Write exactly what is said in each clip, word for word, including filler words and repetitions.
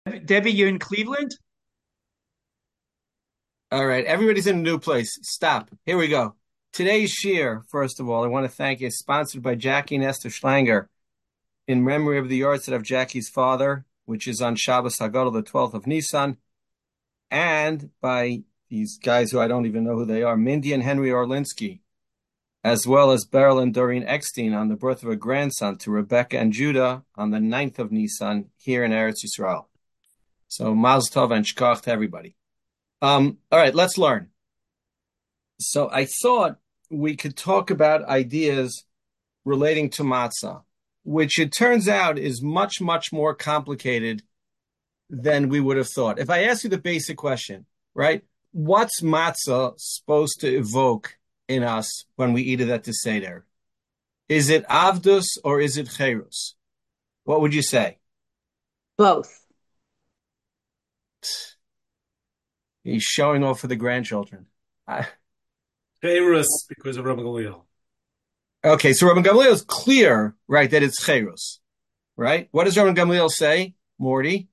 Debbie, you in Cleveland? All right, everybody's in a new place. Stop. Here we go. Today's shir, first of all, I want to thank you, is sponsored by Jackie and Esther Schlanger in memory of the yahrzeit of Jackie's father, which is on Shabbos Hagadol, the twelfth of Nisan, and by these guys who I don't even know who they are, Mindy and Henry Orlinsky, as well as Beryl and Doreen Eckstein on the birth of a grandson to Rebecca and Judah on the ninth of Nisan here in Eretz Yisrael. So Mazel Tov and Shkach to everybody. Um, all right, let's learn. So I thought we could talk about ideas relating to matzah, which it turns out is much, much more complicated than we would have thought. If I ask you the basic question, right? What's matzah supposed to evoke in us when we eat it at the Seder? Is it avdus or is it cherus? What would you say? Both. He's showing off for the grandchildren. I, Chayrus because of Rabbi Gamliel. Okay, so Rabbi Gamliel is clear, right, that it's cherus, right? What does Rabbi Gamliel say, Morty?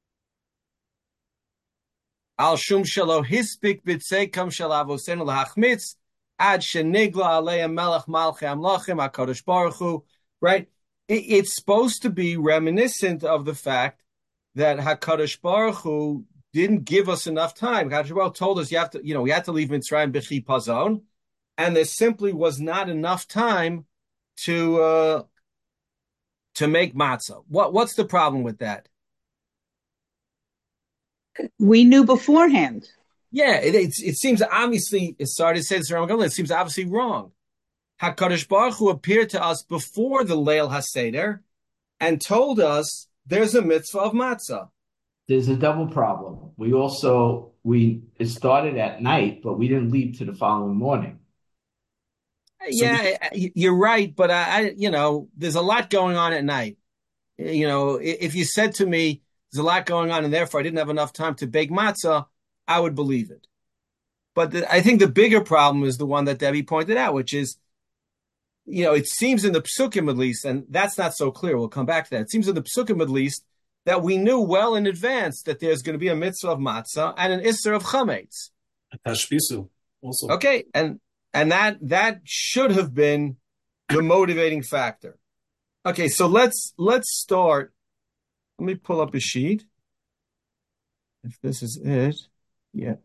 Al shum shalo hispik b'tzeikam shalavosenu lahachmitz ad shenigla aleya melech malchei amlachim HaKadosh Baruch Hu, right? It, it's supposed to be reminiscent of the fact that HaKadosh Baruch Hu didn't give us enough time. HaKadosh Baruch Hu told us you have to, you know, we had to leave Mitzrayim b'chipazon, and there simply was not enough time to uh, to make matzah. What what's the problem with that? We knew beforehand. Yeah, it it, it seems obviously. Sorry to say this, it seems obviously wrong. Hakadosh Baruch Hu appeared to us before the Leil HaSeder and told us there's a mitzvah of matzah. There's a double problem. We also we it started at night, but we didn't leave to the following morning. So yeah, we, you're right, but I, I, you know, there's a lot going on at night. You know, if you said to me, there's a lot going on and therefore I didn't have enough time to bake matzah, I would believe it. But the, I think the bigger problem is the one that Debbie pointed out, which is, you know, it seems in the psukim at least, and that's not so clear. We'll come back to that. It seems in the psukim at least that we knew well in advance that there's going to be a mitzvah of matzah and an isser of chametz. Tashbisu also. Okay, and and that that should have been the motivating factor. Okay, so let's let's start. Let me pull up a sheet. If this is it, yeah.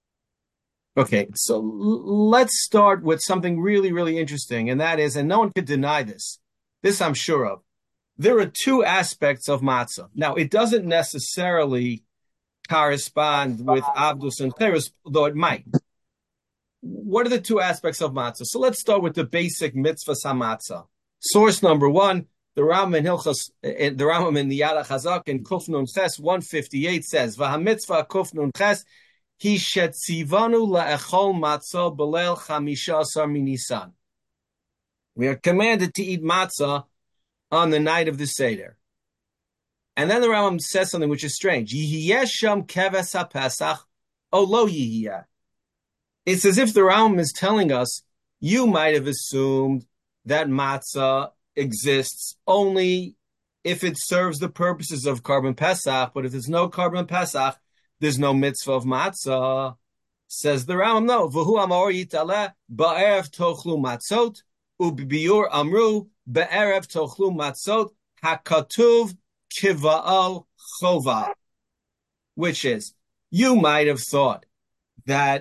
Okay, so l- let's start with something really, really interesting, and that is, and no one could deny this. This I'm sure of. There are two aspects of matzah. Now, it doesn't necessarily correspond with Abdus and Cheres, though it might. What are the two aspects of matzah? So let's start with the basic mitzvah hamatzah. Source number one, the Rambam in Hilchos, the Rambam in the Yad HaChazak in Kuf Nun Ches one fifty-eight says, "V'hamitzvah Kuf Nun Ches Hi shetzivanu la'echol matzah b'leil chamisha asar minisan." We are commanded to eat matzah on the night of the Seder. And then the Rambam says something which is strange. Yihiyeh sham keves haPesach o lo yihiyeh. It's as if the Rambam is telling us, you might have assumed that matzah exists only if it serves the purposes of Korban Pesach, but if there's no Korban Pesach, there's no mitzvah of matzah. Says the Rambam, no. V'hu amor yitaleh ba'erev tochlu matzot u'biur amru ba'erev tochlu matzot hakatuv kiva'al chova. Which is, you might have thought that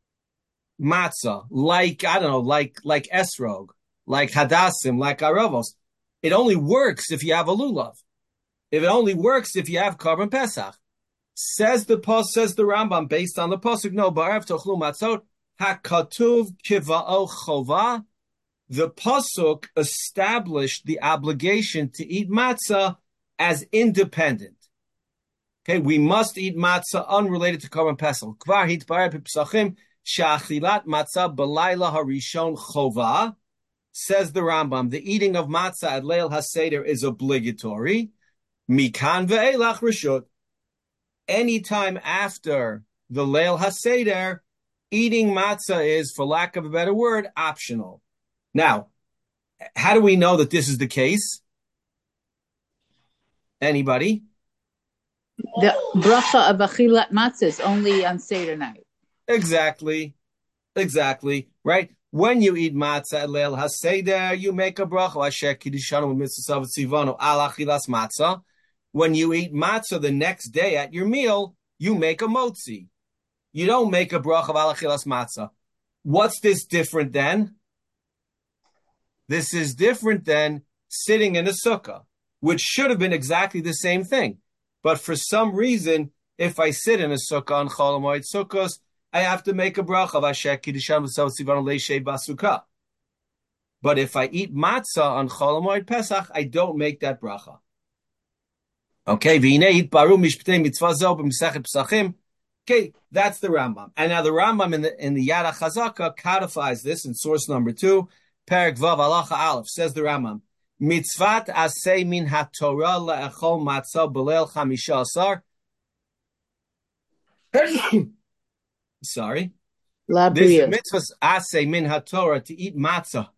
matzah, like, I don't know, like like esrog, like hadassim, like aravos, it only works if you have a lulav. If it only works if you have Korban Pesach. Says the post, says the Rambam, based on the pasuk, no, ba'arev tochlu matzot hakatuv kiva'al chova. The pasuk established the obligation to eat matzah as independent. Okay, we must eat matzah unrelated to Korban Pesach. Kvar hitbareh b'psachim she'achilat matzah b'layla harishon chova. Says the Rambam, the eating of matzah at Leil HaSeder is obligatory. Mikan ve'elach reshut. Anytime after the Leil HaSeder, eating matzah is, for lack of a better word, optional. Now, how do we know that this is the case? Anybody? The bracha of achilat matzah is only on Seder night. Exactly. Exactly. Right? When you eat matzah at Leil HaSeder, you make a bracha. Asher kiddishanu mitzvah tzivanu al achilas matzah. When you eat matzah the next day at your meal, you make a motzi. You don't make a bracha of al achilas matzah. What's this different than? This is different than sitting in a sukkah, which should have been exactly the same thing. But for some reason, if I sit in a sukkah on Chol Hamoed Sukkos, I have to make a bracha of Asher Kiddushan V'Sav Tzivanu Leishei Basukah. But if I eat matzah on Chol Hamoed Pesach, I don't make that bracha. Okay, v'hinei hitbaru mishptei mitzvah zo b'mesechet Pesachim. Okay, that's the Rambam. And now the Rambam in the in the Yad HaChazaka codifies this in source number two, Perek Vav Halacha Aleph, says the Rambam. Mitzvat asay min haTorah le'echol matzah b'leil chamisha asar. Sorry. La This bria. mitzvah asay min haTorah to eat matzah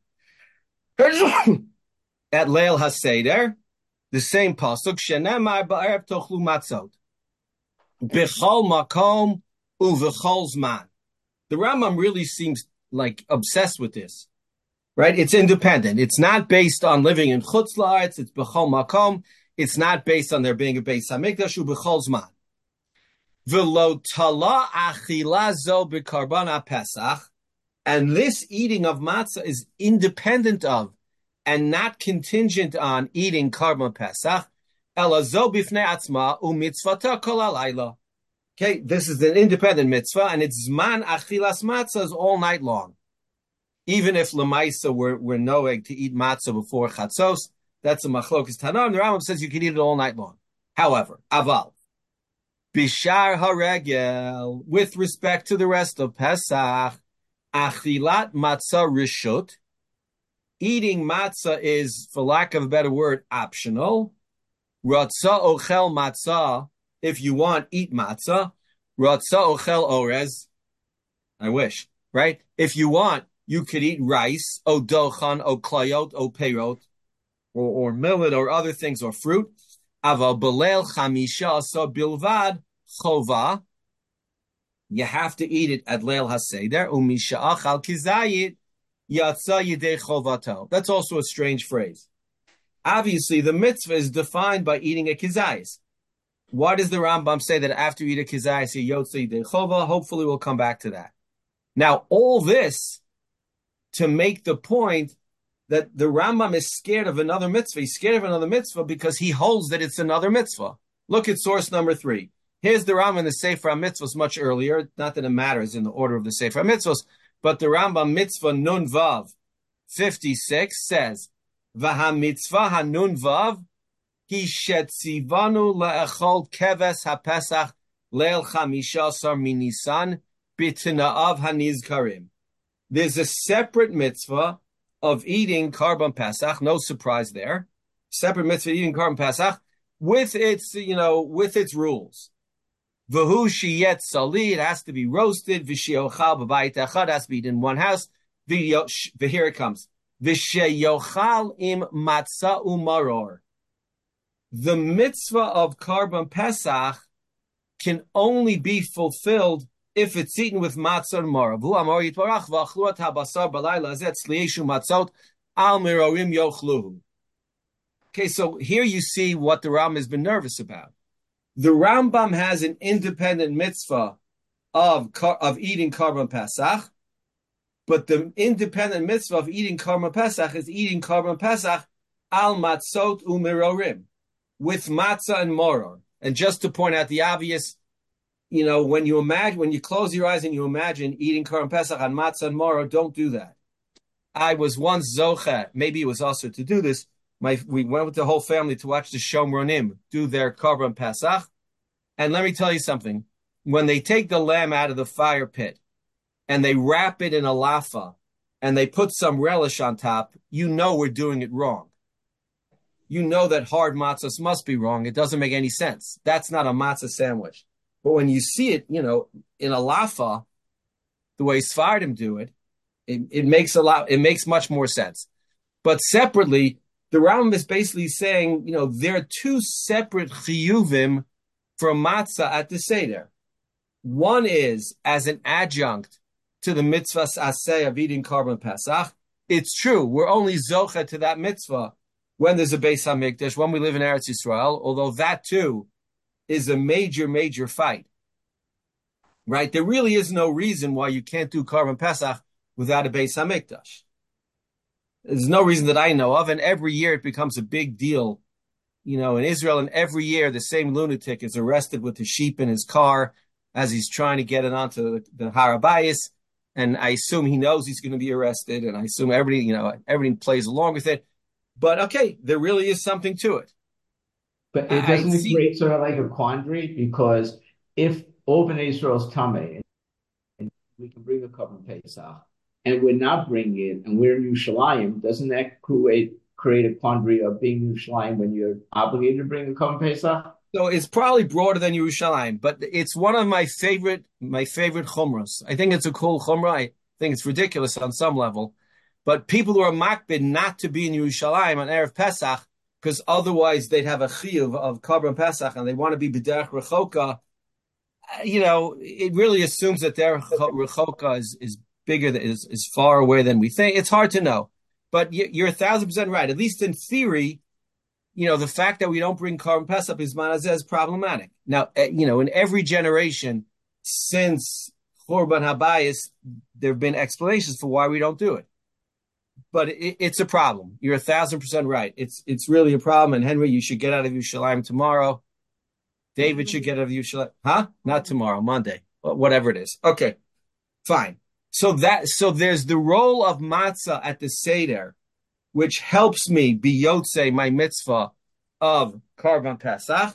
at Leil HaSeder, the same pasuk, shenemar ba'erev tochlu matzot. B'chol makom u'v'chol zman. The Rambam really seems like obsessed with this. Right? It's independent. It's not based on living in Chutz La'aretz. It's b'chol makom. It's not based on there being a Beis Hamikdash u'b'chol zman. V'lo tala achila zo b'karban Pesach. And this eating of matzah is independent of and not contingent on eating karban Pesach. Ela zo b'fnei atzma u'mitzvata kol halayla. Okay, this is an independent mitzvah, and it's zman achilas matzahs all night long. Even if Lamaisa were, were noeg to eat matzah before chatzos, that's a machlokas Tanam. The Rambam says you can eat it all night long. However, aval, bishar haregel, with respect to the rest of Pesach, achilat matzah rishut, eating matzah is, for lack of a better word, optional. Ratzah ochel matzah, if you want, eat matzah. Ratzah ochel orez, I wish, right? If you want, you could eat rice, o dochan, o klayot, o peirot, or, or millet, or other things, or fruit. Aval belel chamisha asa bilvad chova. You have to eat it at Leil HaSeder. Umisha achal kizayit yatsa yidei chovato. That's also a strange phrase. Obviously, the mitzvah is defined by eating a kizayis. Why does the Rambam say that after you eat a kizayis, you yotza yidei chova? Hopefully, we'll come back to that. Now, all this to make the point that the Rambam is scared of another mitzvah. He's scared of another mitzvah because he holds that it's another mitzvah. Look at source number three. Here's the Rambam in the Sefer HaMitzvos much earlier. Not that it matters in the order of the Sefer HaMitzvos, but the Rambam Mitzvah Nun Vav fifty-six says, V'ha mitzvah ha-nun vav ki shetzivanu le'echol keves ha-pesach leil chamishasar minisan b'tina'av hanizkarim. There's a separate mitzvah of eating karban Pesach, no surprise there. Separate mitzvah eating karban Pesach with its, you know, with its rules. V'hu sheyet sali, it has to be roasted. V'sheyochal b'bayit echad, has to be eaten in one house. Here it comes. V'sheyochal im matzah umaror. The mitzvah of karban Pesach can only be fulfilled if it's eaten with matzah and maror. V'hu amor yitvarach v'achluat habasar b'layla zet slieshu matzot al mirorim yochluhu. Okay, so here you see what the Rambam has been nervous about. The Rambam has an independent mitzvah of, of eating karban Pesach, but the independent mitzvah of eating karban Pesach is eating karban Pesach al matzot umirorim, with matzah and maror. And just to point out the obvious, you know, when you imagine, when you close your eyes and you imagine eating karban Pesach on matzah and maror, don't do that. I was once zocha, maybe it was also to do this. My, we went with the whole family to watch the Shomronim do their karban Pesach. And let me tell you something. When they take the lamb out of the fire pit and they wrap it in a lafa and they put some relish on top, you know we're doing it wrong. You know that hard matzahs must be wrong. It doesn't make any sense. That's not a matzah sandwich. But when you see it, you know, in a lafa, the way Sfardim do it, it, it makes a lot, it makes much more sense. But separately, the Rambam is basically saying, you know, there are two separate chiyuvim for matzah at the Seder. One is as an adjunct to the mitzvahs aseh of eating Korban Pesach. It's true, we're only zocha to that mitzvah when there's a Beis HaMikdash, when we live in Eretz Yisrael, although that too is a major, major fight. Right? There really is no reason why you can't do Korban Pesach without a Beis HaMikdash. There's no reason that I know of, and every year it becomes a big deal, you know, in Israel, and every year the same lunatic is arrested with the sheep in his car as he's trying to get it onto the, the Har HaBayis, and I assume he knows he's going to be arrested, and I assume everybody, you know, everything plays along with it. But okay, there really is something to it. But it doesn't it create sort of like a quandary, because if all Bnei Israel's tamei, and we can bring a Korban Pesach, and we're not bringing it, and we're in Yerushalayim, doesn't that create create a quandary of being in Yerushalayim when you're obligated to bring a Korban Pesach? So it's probably broader than Yerushalayim, but it's one of my favorite my favorite chumras. I think it's a cool chumrah. I think it's ridiculous on some level, but people who are makbid not to be in Yerushalayim on Erev Pesach, because otherwise they'd have a chiyuv of Korban Pesach, and they want to be b'derech rechoka. You know, it really assumes that their rechoka is is bigger, is is far away than we think. It's hard to know, but you're a thousand percent right. At least in theory, you know, the fact that we don't bring Korban Pesach is manazeh is problematic. Now, you know, in every generation since Churban Habayis, there have been explanations for why we don't do it, but it, it's a problem. You're a thousand percent right. It's it's really a problem. And Henry, you should get out of Yerushalayim tomorrow. David should get out of Yerushalayim, huh? Not tomorrow, Monday, whatever it is. Okay, fine. So that so there's the role of matzah at the Seder, which helps me be yotze my mitzvah of Korban Pesach.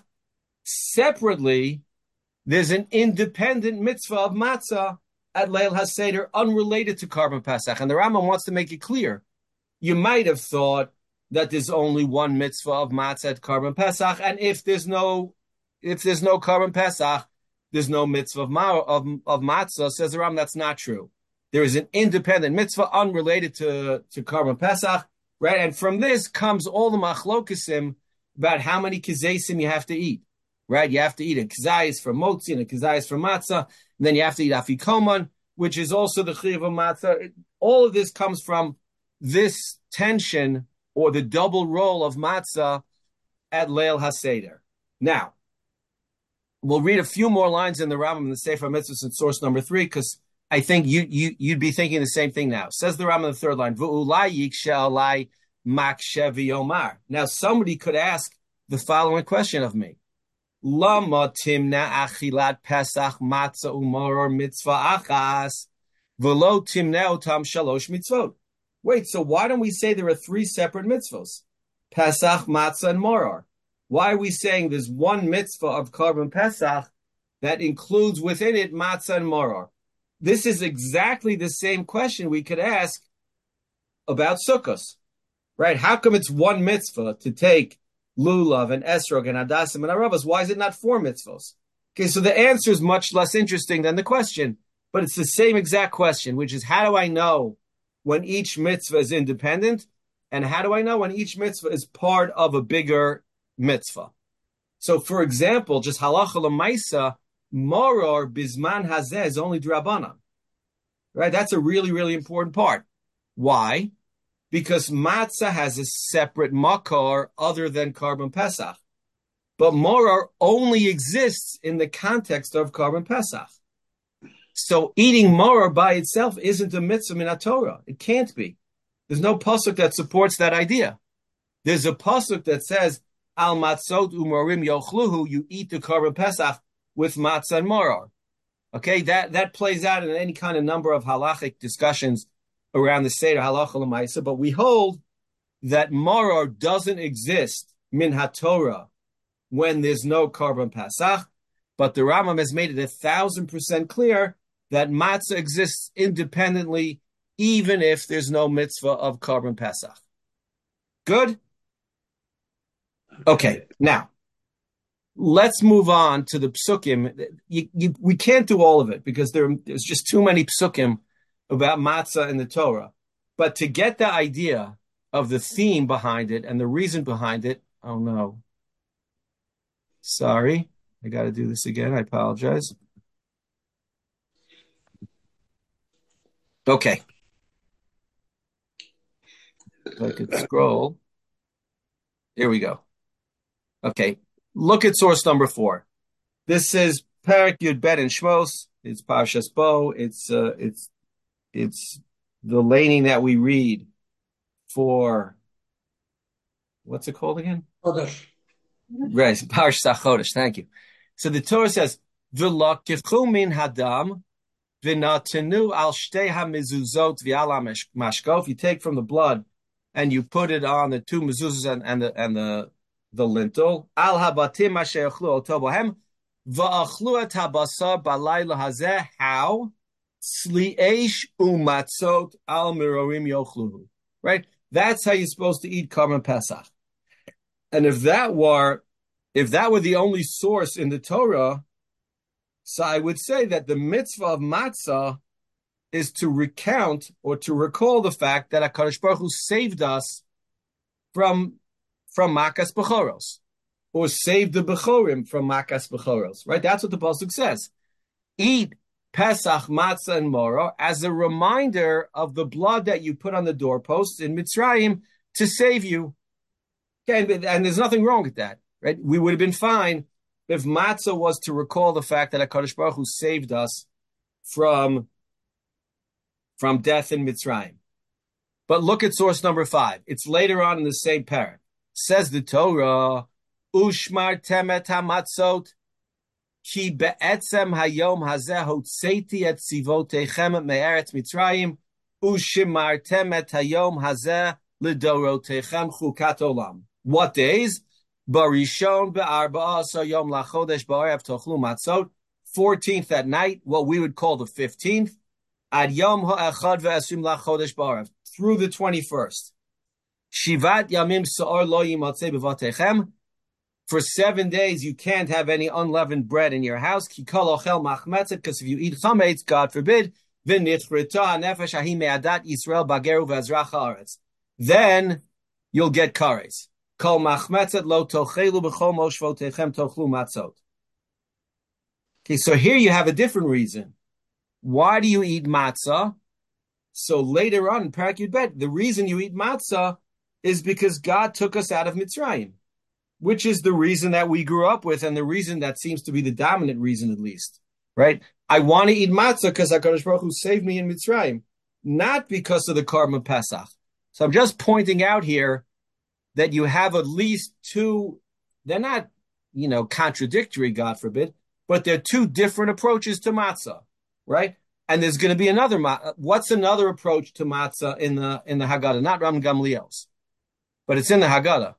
Separately, there's an independent mitzvah of matzah at Leil HaSeder unrelated to Korban Pesach. And the Rambam wants to make it clear. You might have thought that there's only one mitzvah of matzah at Korban Pesach, and if there's no if there's no Korban Pesach, there's no mitzvah of, ma- of, of matzah. Says the Rambam, that's not true. There is an independent mitzvah unrelated to, to Korban Pesach, right? And from this comes all the machlokesim about how many kizesim you have to eat, right? You have to eat a kizayis for motzi and a kizayis for matzah, and then you have to eat afikoman, which is also the chiyuv of matzah. All of this comes from this tension or the double role of matzah at Leil HaSeder. Now, we'll read a few more lines in the Rambam in the Sefer Mitzvahs in source number three, because I think you, you, you'd be thinking the same thing now. Says the Rambam in the third line, V'ulai yikshe alai makshevi yomar. Now, somebody could ask the following question of me. Lama timna achilat pesach matzah umoror mitzvah achas v'lo timna otam shalosh mitzvot. Wait, so why don't we say there are three separate mitzvos? Pesach, matzah, and moror. Why are we saying there's one mitzvah of Korban Pesach that includes within it matzah and moror? This is exactly the same question we could ask about Sukkos, right? How come it's one mitzvah to take lulav and esrog and hadassim and aravas? Why is it not four mitzvahs? Okay, so the answer is much less interesting than the question, but it's the same exact question, which is how do I know when each mitzvah is independent, and how do I know when each mitzvah is part of a bigger mitzvah? So, for example, just halacha l'maisa, moror bizman hazeh is only d'Rabbanan, right? That's a really, really important part. Why? Because matzah has a separate makor other than Korban Pesach, but moror only exists in the context of Korban Pesach. So eating moror by itself isn't a mitzvah min Torah. It can't be. There's no pasuk that supports that idea. There's a pasuk that says, Al matzot umorim yochluhu, you eat the Korban Pesach with matzah and moror. Okay, that, that plays out in any kind of number of halachic discussions around the Seder halacha l'maisa, but we hold that moror doesn't exist min haTorah when there's no Korban Pesach, but the Rambam has made it a thousand percent clear that matzah exists independently, even if there's no mitzvah of Korban Pesach. Good? Okay, now, let's move on to the psukim. You, you, we can't do all of it because there, there's just too many psukim about matzah in the Torah. But to get the idea of the theme behind it and the reason behind it, oh no. Sorry. I got to do this again. I apologize. Okay. If I could scroll. Here we go. Okay. Look at source number four. This is Perek Yud Bet in Shmos. It's Parshas Bo. It's uh, it's it's the laning that we read for what's it called again? Chodesh. Right, Parshas Chodesh. Thank you. So the Torah says, "V'lakichu min hadam v'natenu al shtei hamezuzot v'ala mashkof." You take from the blood and you put it on the two mezuzahs and, and the and the the lintel. Al habatim asher yachlu oto bohem. Va'achlu et habasar balayla hazeh. How? Sli'esh umatzot al mirorim yochluhu. Right? That's how you're supposed to eat Karban Pesach. And if that were, if that were the only source in the Torah, so I would say that the mitzvah of matzah is to recount or to recall the fact that HaKadosh Baruch Hu saved us from, from Makas Bechoros. Or save the Bechorim from Makas Bechoros, right? That's what the Pasuk says. Eat Pesach, Matzah, and Moro as a reminder of the blood that you put on the doorposts in Mitzrayim to save you. Okay, and there's nothing wrong with that, right? We would have been fine if Matzah was to recall the fact that HaKadosh Baruch Hu saved us from, from death in Mitzrayim. But look at source number five. It's later on in the same parak. Says the Torah, Ushmar temet hamatzot, ki be'etzem hayom hazeh hotzeiti et tzivotechem me'eretz Mitzrayim, ushimar temet hayom hazeh lidorotechem chukat olam. What days? Barishon be'arba'asa yom lachodesh ba'arev tochlu matzot, fourteenth at night, what we would call the fifteenth, ad yom ha'echad ve'esrim lachodesh ba'arev, through the twenty-first. Shivat yamim sa'or lo yimatzeh bevatechem, for seven days, you can't have any unleavened bread in your house. Because if you eat chametz, God forbid, then you'll get kares. Okay, so here you have a different reason. Why do you eat matzah? So later on in Perek Yud Bet, the reason you eat matzah is because God took us out of Mitzrayim, which is the reason that we grew up with, and the reason that seems to be the dominant reason, at least, right? I want to eat matzah because HaKadosh Baruch Hu saved me in Mitzrayim, not because of the Karban Pesach. So I'm just pointing out here that you have at least two, they're not, you know, contradictory, God forbid, but they're two different approaches to matzah, right? And there's going to be another, what's another approach to matzah in the in the Haggadah? Not Ram Gamliel's, but it's in the Haggadah.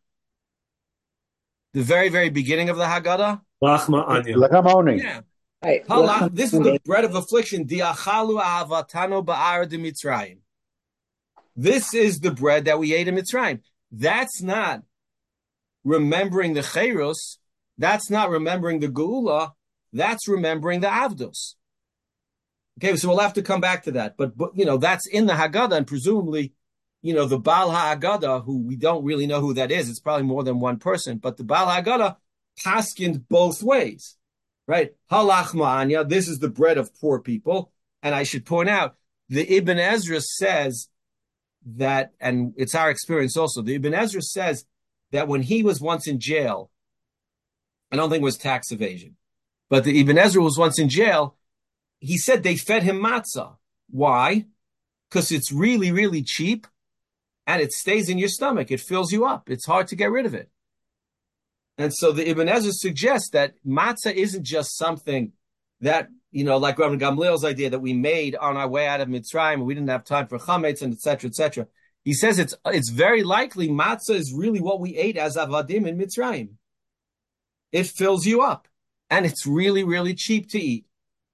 The very, very beginning of the Haggadah. Lachma Anya. Yeah. Right. Hala, this is the bread of affliction. Diachalu avatano ba'ar de Mitzrayim. This is the bread that we ate in Mitzrayim. That's not remembering the Cheiros. That's not remembering the Geula. That's remembering the Avdos. Okay, so we'll have to come back to that. But, but you know, that's in the Haggadah, and presumably, you know, the Baal HaAgada, who we don't really know who that is, it's probably more than one person, but the Baal HaAgada paskind both ways, right? Halach ma'anya, this is the bread of poor people. And I should point out, the Ibn Ezra says that, and it's our experience also, the Ibn Ezra says that when he was once in jail, I don't think it was tax evasion, but the Ibn Ezra was once in jail, he said they fed him matzah. Why? Because it's really, really cheap. And it stays in your stomach. It fills you up. It's hard to get rid of it. And so the Ibn Ezra suggests that matzah isn't just something that, you know, like Rabbi Gamliel's idea that we made on our way out of Mitzrayim, and we didn't have time for chametz, and et cetera, et cetera. He says it's it's very likely matzah is really what we ate as avadim in Mitzrayim. It fills you up. And it's really, really cheap to eat.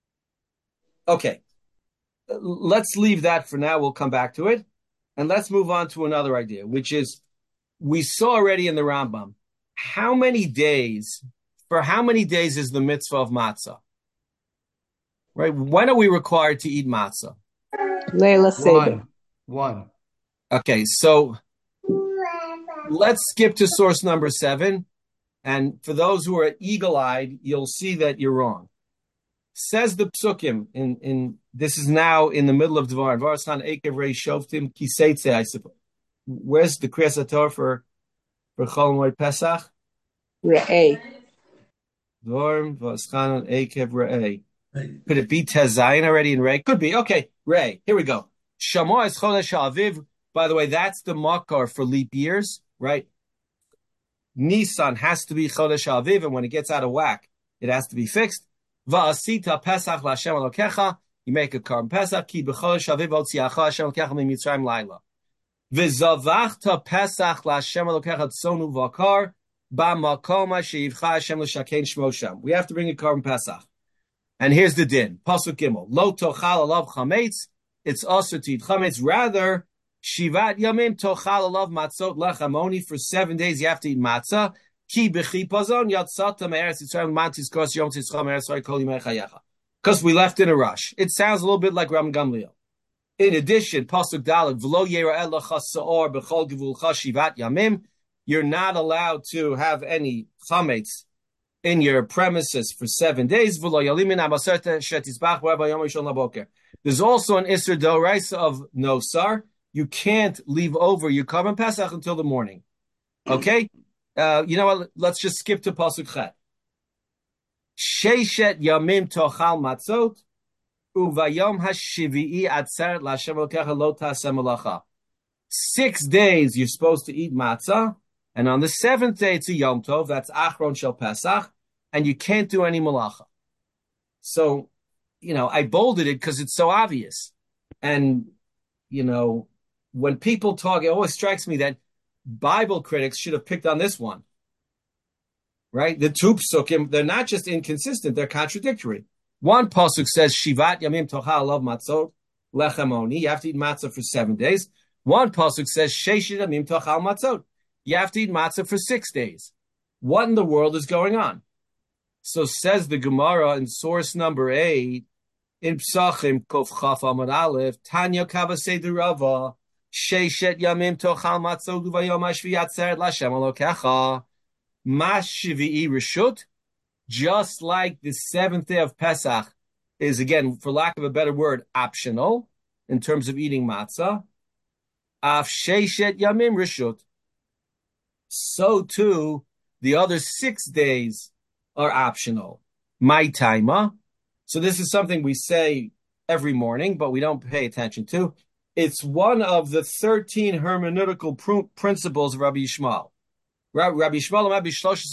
Okay. Let's leave that for now. We'll come back to it. And let's move on to another idea, which is, we saw already in the Rambam, how many days, for how many days is the mitzvah of matzah? Right? When are we required to eat matzah? Leila Seder. One. Okay, so let's skip to source number seven. And for those who are eagle-eyed, you'll see that you're wrong. Says the psukim in in this is now in the middle of Dvar. Varsan Ekev Rei Shoftim Kiseitze, I suppose. Where's the Kriyas HaTorah for for Chol Moed Pesach? Re'eh. Dvar Varsan Ekev Rei. Could it be Tezayin already in Rei? Could be. Okay, Rei. Here we go. Shamoah is Chodesh Aviv. By the way, that's the makar for leap years, right? Nisan has to be Chodesh Aviv, and when it gets out of whack, it has to be fixed. Va'asita Pesach LaShem Elokecha. You make a Karban Pesach. Ki b'Chodesh Aviv otziacha Hashem Elokecha miMitzrayim Laila. V'zavachta Pesach LaShem Elokecha tzonu v'akar ba'makom she'yivcha Hashem l'shakein shmo sham. We have to bring a Karban Pesach. And here's the din. Pasuk Gimel. Lo tochal alav chametz. It's also to eat chametz. Rather, Shivat Yamim tochal alav matzot lechem. Only for seven days you have to eat matzah. Ki b'chipazon yatzata me'eretz Yisrael mantis kos yom tzischa me'eretz Yisrael kol yimei chayecha. Because we left in a rush. It sounds a little bit like Ram Gamliel. In addition, Pasuk Dalet v'lo yera'eh lecha sa'or b'chol gevulcha shivat yamim. You're not allowed to have any chametz in your premises for seven days. There's also an Isser Doraisa of Nosar. You can't leave over your Karban Pesach until the morning. Okay? Uh, you know what? Let's just skip to Pasuk Chet. Sheishet Yamim Tochal Matzot Uvayom Hashivii Atzeret Lashem Elokecha Lo Taseh Melacha. Six days you're supposed to eat matzah, and on the seventh day it's a Yom Tov. That's Achron Shel Pesach, and you can't do any malacha. So, you know, I bolded it because it's so obvious. And, you know, when people talk, it always strikes me that Bible critics should have picked on this one. Right? The two psukim, they're not just inconsistent, they're contradictory. One pasuk says, Shivat Yamim Tochal Alav Matzot Lechem Oni. You have to eat matzah for seven days. One pasuk says, Sheshit Yamim Tochal Matzot. You have to eat matzah for six days. What in the world is going on? So says the Gemara in source number eight, in Psachim Kof Chaf Amud Aleph, Tanya Kavasei Rava, Sheishet Yamim Tochal Matzot Uvayom Hashvi Atzeret Lashem Elokecha, Mas Shvi'i Reshut. Just like the seventh day of Pesach is, again, for lack of a better word, optional in terms of eating matzah. Af Sheishet Yamim Reshut. So too, the other six days are optional. My taima. So this is something we say every morning, but we don't pay attention to. It's one of the thirteen hermeneutical pr- principles of Rabbi Yishmael. Rabbi Yishmael, Rabbi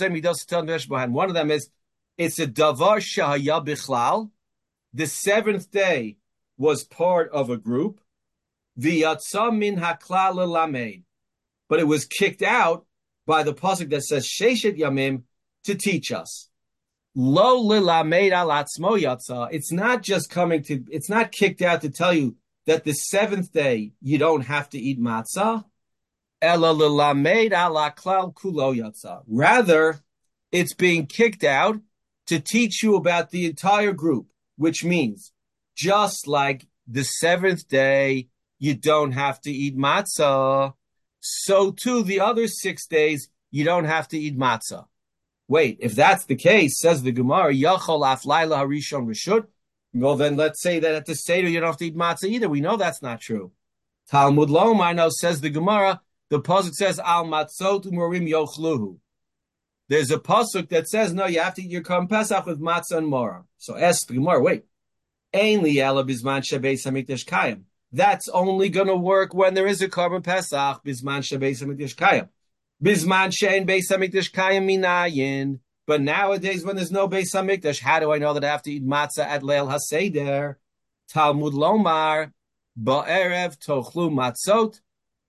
Shlosh, one of them is, it's a davar shahaya bichlal. The seventh day was part of a group. V'yatsa min haklal lelamed. But it was kicked out by the pasuk that says Sheshet Yamim to teach us. Lo lilamed al atzmo yatsa. It's not just coming to, it's not kicked out to tell you that the seventh day you don't have to eat matzah. Ela lilamed al aklal kulo yatsa. Rather, it's being kicked out to teach you about the entire group, which means just like the seventh day you don't have to eat matzah, so too the other six days you don't have to eat matzah. Wait, if that's the case, says the Gemara, Yachol af laila harishon reshut. Well, then let's say that at the Seder you don't have to eat matzah either. We know that's not true. Talmud Lomar now says the Gemara, the pasuk says al matzot umorim yochluhu. There's a pasuk that says no, you have to eat your Karban Pesach with matzah and maror. So ask the Gemara, wait, ein li ela bizman shebeis hamikdash kayim. That's only going to work when there is a Karban Pesach bizman shebeis hamikdash kayim. Bizman she'en beis hamikdash kayim minayin. But nowadays, when there's no beis hamikdash, how do I know that I have to eat matzah at Leil HaSeder? Talmud Lomar ba'erev tochlu matzot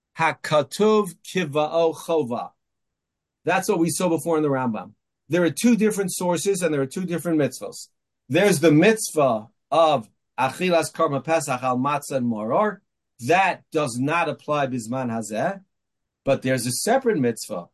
hakatuv kiva'o chova. That's what we saw before in the Rambam. There are two different sources and there are two different mitzvahs. There's the mitzvah of achilas karban pesach al matzah and maror. That does not apply bizman hazeh. But there's a separate mitzvah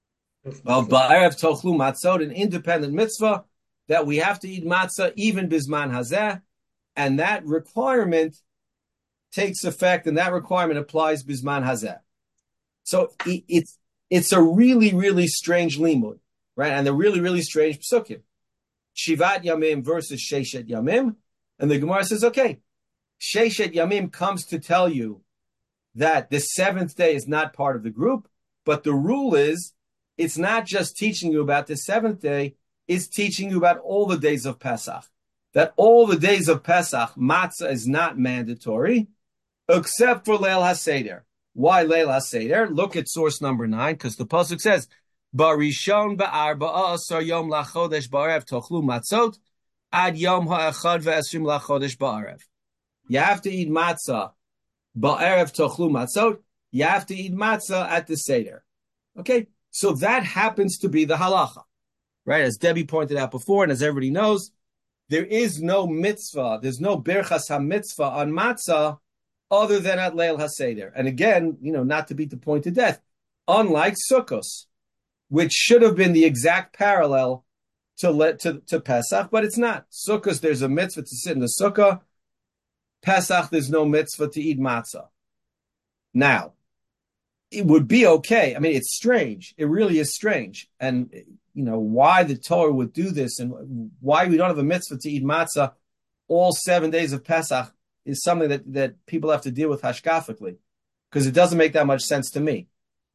of ba'erev tochlu matzot, an independent mitzvah that we have to eat matzah even bizman hazeh, and that requirement takes effect, and that requirement applies bizman hazeh. So it's it's a really, really strange limud. right? And they're really, really strange psukim. Shivat Yamim versus Sheshet Yamim. And the Gemara says, okay, Sheshet Yamim comes to tell you that the seventh day is not part of the group, but the rule is it's not just teaching you about the seventh day, it's teaching you about all the days of Pesach. That all the days of Pesach, matzah is not mandatory, except for Leil HaSeder. Why Leil HaSeder? Look at source number nine, because the pasuk says, Barishon ba'arba'a asar yom lachodesh ba'arev tochlu matzot ad yom ha'echad ve'esrim lachodesh ba'arev. You have to eat matzah ba'arev tochlu matzot. You have to eat matzah at the Seder. Okay, so that happens to be the halacha, right? As Debbie pointed out before, and as everybody knows, there is no mitzvah, there's no berchas ha-mitzvah on matzah other than at Leil HaSeder. And again, you know, not to beat the point to death, unlike Sukkos, which should have been the exact parallel to, let, to, to Pesach, but it's not. Sukkos, there's a mitzvah to sit in the sukkah. Pesach, there's no mitzvah to eat matzah. Now, it would be okay. I mean, it's strange. It really is strange. And, you know, why the Torah would do this and why we don't have a mitzvah to eat matzah all seven days of Pesach is something that, that people have to deal with hashkafically, because it doesn't make that much sense to me.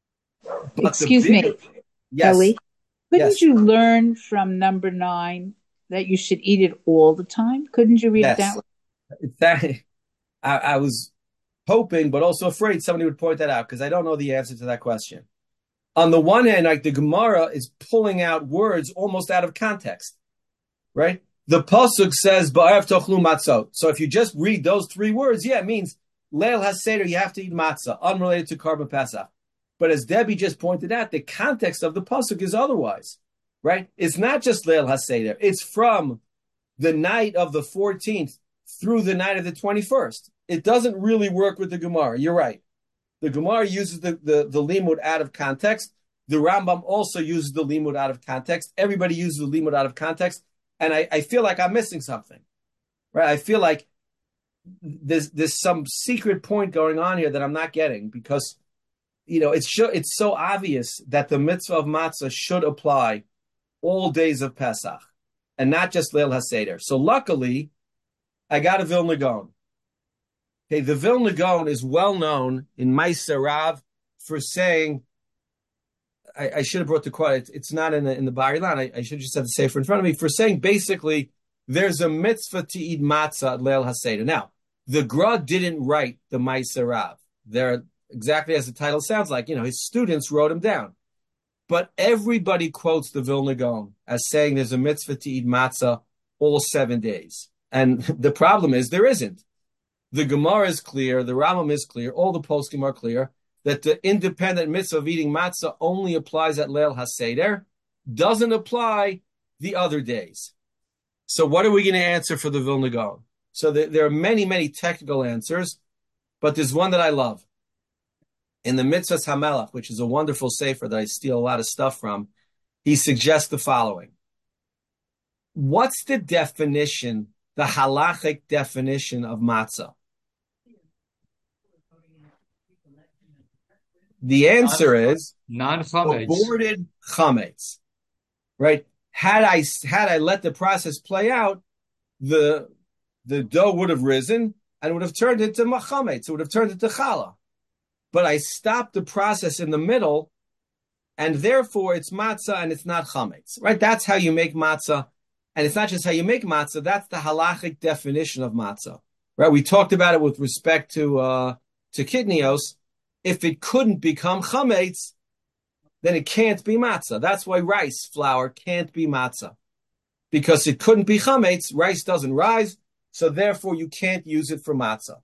But Excuse big, me, yes, Ellie, couldn't yes. you learn from number nine that you should eat it all the time? Couldn't you read yes. it that way? That, I, I was hoping, but also afraid somebody would point that out, because I don't know the answer to that question. On the one hand, like the Gemara is pulling out words almost out of context, right? The pasuk says "Ba'arev tochlu matzot." So if you just read those three words, yeah, it means Leil HaSeder, you have to eat matzah, unrelated to Karban Pesach. But as Debbie just pointed out, the context of the pasuk is otherwise, right? It's not just Leil HaSeder; it's from the night of the fourteenth through the night of the twenty-first. It doesn't really work with the Gemara. You're right. The Gemara uses the, the, the limud out of context. The Rambam also uses the limud out of context. Everybody uses the limud out of context. And I, I feel like I'm missing something, right? I feel like there's there's some secret point going on here that I'm not getting, because, you know, it's sh- it's so obvious that the mitzvah of matzah should apply all days of Pesach and not just Leil HaSeder. So luckily, I got a Vilna Gaon. Okay, the Vilna Gaon is well known in Ma'aser Rav for saying, I, I should have brought the quote, it's, it's not in the, in the Bar Ilan, I, I should just have the sefer in front of me, for saying basically there's a mitzvah to eat matzah at Leil HaSeder. Now, the Gra didn't write the Ma'aser Rav. They're exactly as the title sounds like, you know, his students wrote him down. But everybody quotes the Vilna Gaon as saying there's a mitzvah to eat matzah all seven days. And the problem is there isn't. The Gemara is clear, the Rambam is clear, all the poskim are clear, that the independent mitzvah of eating matzah only applies at Leil HaSeder, doesn't apply the other days. So what are we going to answer for the Vilna Gaon? So there, there are many, many technical answers, but there's one that I love. In the Mitzvahs HaMelech, which is a wonderful sefer that I steal a lot of stuff from, he suggests the following. What's the definition, the halachic definition of matzah? The answer is non-chametz. Aborted chametz, right? Had I had I let the process play out, the the dough would have risen and would have turned into machametz. It would have turned into challah. But I stopped the process in the middle, and therefore it's matzah and it's not chametz, right? That's how you make matzah, and it's not just how you make matzah. That's the halachic definition of matzah, right? We talked about it with respect to uh, to kidneos. If it couldn't become chametz, then it can't be matzah. That's why rice flour can't be matzah, because it couldn't be chametz. Rice doesn't rise, so therefore you can't use it for matzah.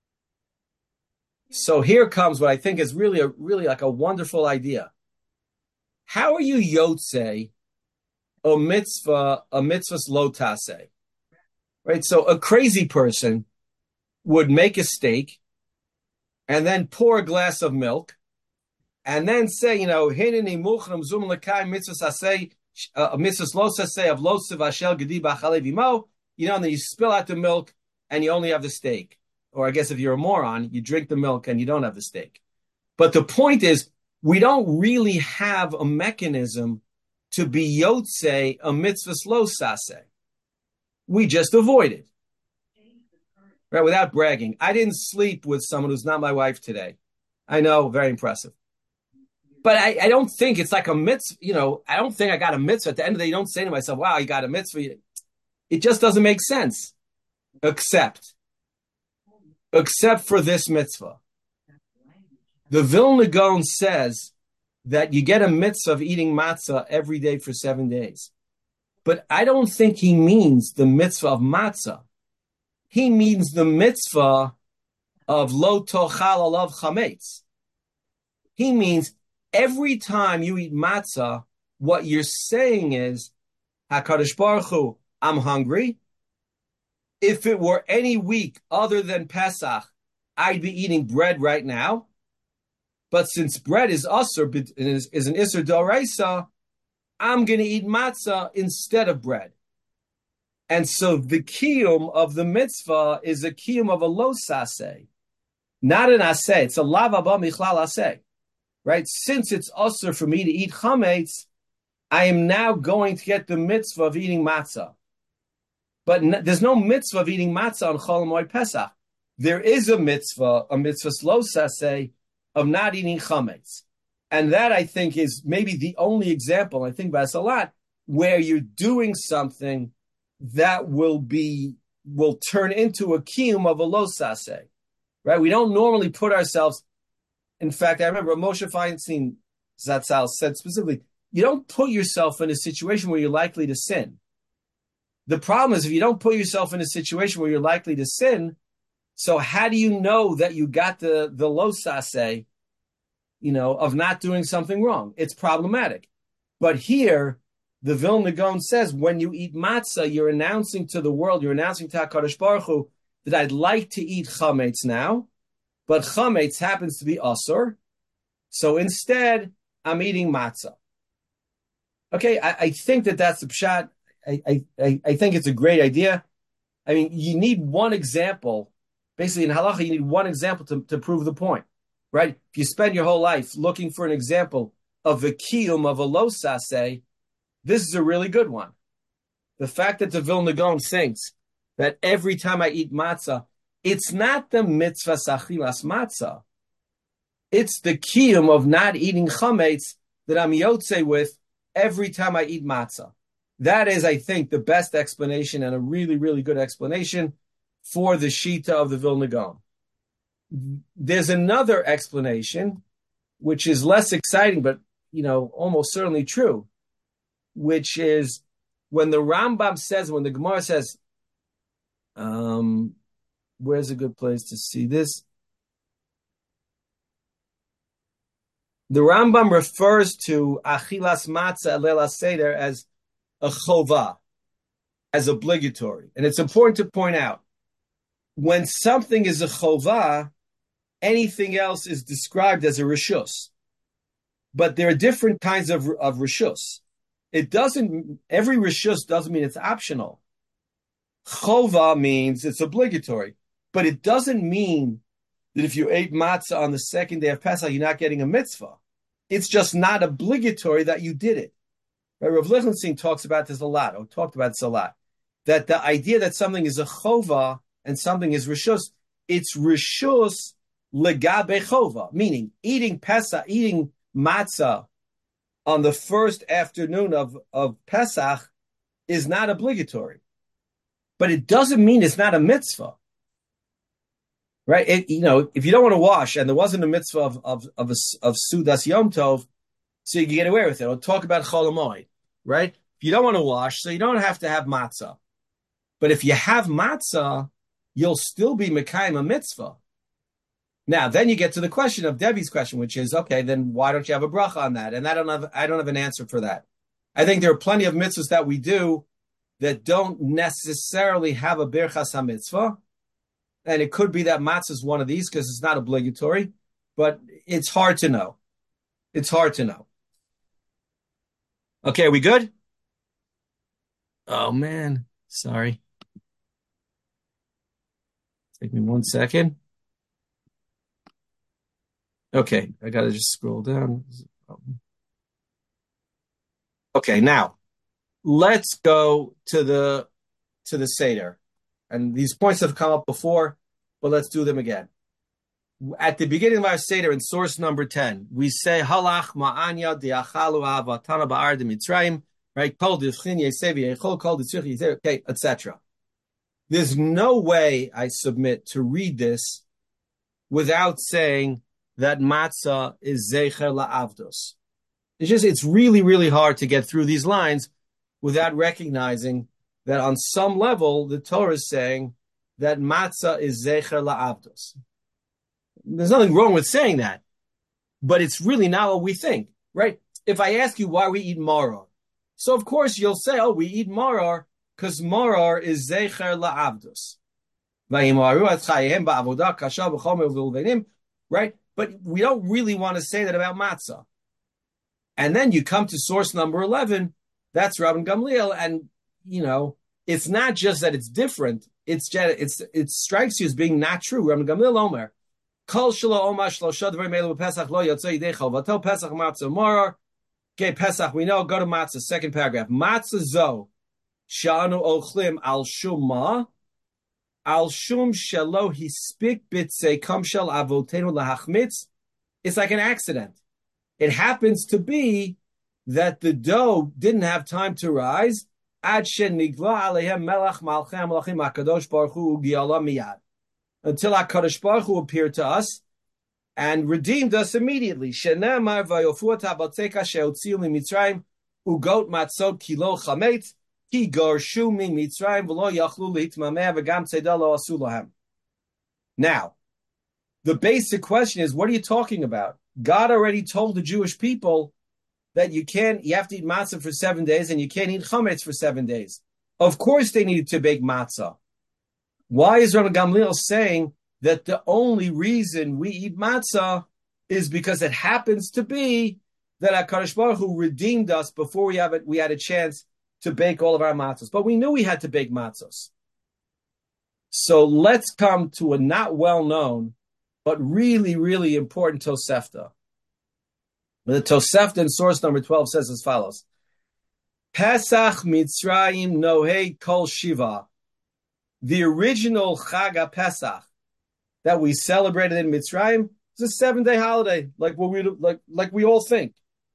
So here comes what I think is really a really like a wonderful idea. How are you yotzei a mitzvah, a mitzvah's lo taseh? Right? So a crazy person would make a steak and then pour a glass of milk and then say, you know, hineni muchram zum lekai mitzvahs aseh, a mitzvah's lo taseh of lo sivashel gedi b'achale v'imo, you know, and then you spill out the milk and you only have the steak. Or I guess if you're a moron, you drink the milk and you don't have the steak. But the point is, we don't really have a mechanism to be yotze a mitzvah lo sase. We just avoid it. Right, without bragging. I didn't sleep with someone who's not my wife today. I know, very impressive. But I, I don't think it's like a mitzvah, you know, I don't think I got a mitzvah. At the end of the day, you don't say to myself, wow, you got a mitzvah. It just doesn't make sense. Except, except for this mitzvah. The Vilna Gaon says that you get a mitzvah of eating matzah every day for seven days. But I don't think he means the mitzvah of matzah. He means the mitzvah of lo tochal alav chametz. He means every time you eat matzah, what you're saying is, HaKadosh Baruch Hu, I'm hungry. If it were any week other than Pesach, I'd be eating bread right now. But since bread is usur, is, is an isur d'oraisa, I'm going to eat matzah instead of bread. And so the kiyum of the mitzvah is a kiyum of a lo saseh, not an aseh. It's a lav haba michlal aseh, right? Since it's usur for me to eat chametz, I am now going to get the mitzvah of eating matzah. But n- there's no mitzvah of eating matzah on Chol Hamoed Pesach. There is a mitzvah, a mitzvah lo saseh, of not eating chametz. And that, I think, is maybe the only example, I think about this a lot, where you're doing something that will be, will turn into a kiyum of a lo saseh, right? We don't normally put ourselves, in fact, I remember Moshe Feinstein Zatzal said specifically, you don't put yourself in a situation where you're likely to sin. The problem is if you don't put yourself in a situation where you're likely to sin, so how do you know that you got the, the lo saseh, you know, of not doing something wrong? It's problematic. But here, the Vilna Gaon says, when you eat matzah, you're announcing to the world, you're announcing to HaKadosh Baruch Hu that I'd like to eat chametz now, but chametz happens to be asur, so instead, I'm eating matzah. Okay, I, I think that that's the pshat. I, I, I think it's a great idea. I mean, you need one example. Basically, in halacha, you need one example to, to prove the point, right? If you spend your whole life looking for an example of the kiyum of a lo saseh, this is a really good one. The fact that the Vilna Gaon thinks that every time I eat matzah, it's not the mitzvah sachilas matzah. It's the kiyum of not eating chametz that I'm yotze with every time I eat matzah. That is, I think, the best explanation and a really, really good explanation for the Shita of the Vilna Gaon. There's another explanation, which is less exciting, but, you know, almost certainly true, which is when the Rambam says, when the Gemara says, um, where's a good place to see this? The Rambam refers to Achilas Matzah Leil HaSeder as a chovah, as obligatory. And it's important to point out, when something is a chovah, anything else is described as a rishus. But there are different kinds of, of rishus. It doesn't, every rishus doesn't mean it's optional. Chovah means it's obligatory. But it doesn't mean that if you ate matzah on the second day of Pesach, you're not getting a mitzvah. It's just not obligatory that you did it. Right? Rav Lichtenstein talks about this a lot, or talked about this a lot, that the idea that something is a chovah and something is rishus, it's rishus legabe chovah, meaning eating Pesach, eating matzah on the first afternoon of, of Pesach is not obligatory. But it doesn't mean it's not a mitzvah. Right? It, you know, if you don't want to wash, and there wasn't a mitzvah of of of, a, of Sudas Yom Tov, so you can get away with it. We'll talk about Chol Hamoed, right? If you don't want to wash, so you don't have to have matzah. But if you have matzah, you'll still be Mekayim a mitzvah. Now, then you get to the question of Debbie's question, which is, okay, then why don't you have a bracha on that? And I don't have, I don't have an answer for that. I think there are plenty of mitzvahs that we do that don't necessarily have a Birchas HaMitzvah. And it could be that matzah is one of these because it's not obligatory, but it's hard to know. It's hard to know. Okay, are we good? Oh, man. Sorry. Take me one second. Okay, I got to just scroll down. Okay, now let's go to the to the Seder. And these points have come up before, but let's do them again. At the beginning of our Seder, in source number ten, we say, Halach ma'anya diachalu avatana ba'ar de Mitzrayim, right? Kol d'vchin yesevi yechol, kol d'tzich yesevi, okay, et cetera. There's no way, I submit, to read this without saying that matzah is zecher la'avdos. It's just, it's really, really hard to get through these lines without recognizing that on some level, the Torah is saying that matzah is zecher la'avdos. There's nothing wrong with saying that, but it's really not what we think, right? If I ask you why we eat maror, so of course you'll say, oh, we eat maror because maror is zecher la'avdos. Right? But we don't really want to say that about matzah. And then you come to source number eleven, that's Rabban Gamliel, and, you know, it's not just that it's different, it's just, it's it strikes you as being not true. Rabban Gamliel Omer, Kol shelo omar shlosha dvarim elu b'Pesach lo yotzei yidei chalvato Pesach matzah maror. Okay, Pesach, we know, go to matzah, second paragraph. Matzah zo, sha'anu ochlim al shuma, al shum shelo hispik bitzei kam shel avotenu lahachmitz. It's like an accident. It happens to be that the dough didn't have time to rise. Ad shenigla alehem melach malchei malachim hakadosh baruch hu ugiala miyad. Until HaKadosh Baruch Hu appeared to us and redeemed us immediately. Shenemar vayofuat habatzeka sheotziu miMitzrayim ugot matzot kilo chametz ki garshu miMitzrayim v'lo yachlu litmameh v'gam tzeidah lo asu lahem. Now, the basic question is, what are you talking about? God already told the Jewish people that you can't, you have to eat matzah for seven days and you can't eat chametz for seven days. Of course they needed to bake matzah. Why is Rabban Gamliel saying that the only reason we eat matzah is because it happens to be that HaKadosh Baruch Hu redeemed us before we have it, we had a chance to bake all of our matzahs. But we knew we had to bake matzahs. So let's come to a not well-known, but really, really important Tosefta. The Tosefta in source number twelve says as follows. Pesach Mitzrayim Nohei Kol Shiva. The original Chag Pesach that we celebrated in Mitzrayim is a seven-day holiday, like what we like, like we all think.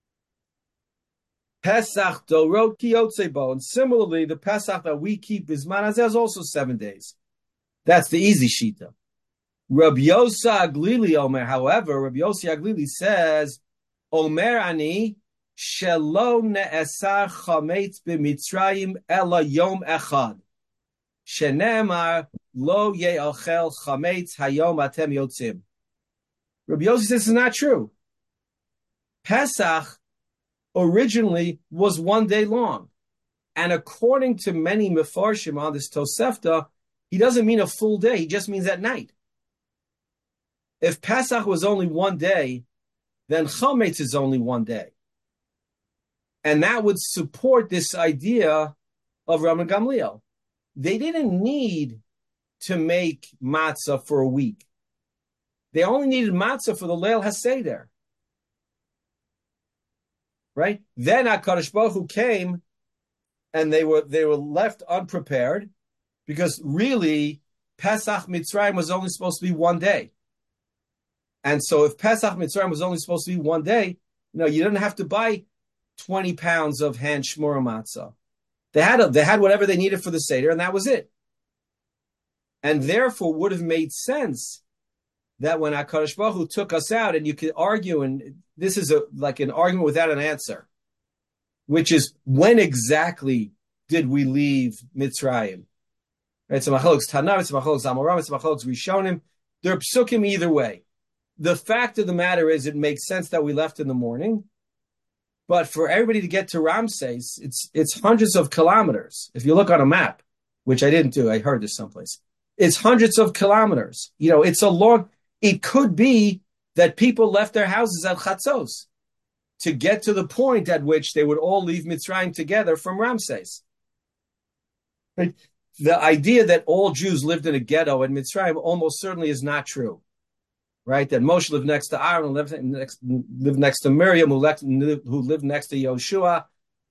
Pesach Dorot Kiyotzebo, and similarly, the Pesach that we keep Bisman Hazeh is also seven days. That's the easy shita. Rabbi Yosa Aglili Omer, however, Rabbi Yosa Aglili says, Omer ani shelo ne'esar chametz b'Mitzrayim ela yom echad. Shenemar lo ye'achel chametz hayom atem yotzim. Rabbi Yossi says this is not true. Pesach originally was one day long. And according to many mefarshim on this Tosefta, he doesn't mean a full day. He just means at night. If Pesach was only one day, then chametz is only one day. And that would support this idea of Rabban Gamliel. They didn't need to make matzah for a week. They only needed matzah for the Leil HaSeder. Right? Then HaKadosh Baruch Hu came and they were they were left unprepared because really Pesach Mitzrayim was only supposed to be one day. And so if Pesach Mitzrayim was only supposed to be one day, you know, you didn't have to buy twenty pounds of hand shmura matzah. They had a, they had whatever they needed for the Seder, and that was it. And therefore would have made sense that when HaKadosh Baruch Hu took us out, and you could argue, and this is a, like an argument without an answer, which is, when exactly did we leave Mitzrayim? Right? It's a machlokes Tanav, it's a machlokes Amoram, it's a machlokes Rishonim. They're psukim either way. The fact of the matter is, it makes sense that we left in the morning. But for everybody to get to Ramses, it's it's hundreds of kilometers. If you look on a map, which I didn't do, I heard this someplace. It's hundreds of kilometers. You know, it's a long, it could be that people left their houses at Chatzos to get to the point at which they would all leave Mitzrayim together from Ramses. Right? The idea that all Jews lived in a ghetto in Mitzrayim almost certainly is not true. Right, that Moshe lived next to Aaron, lived next, lived next to Miriam, who, left, who lived next to Yoshua.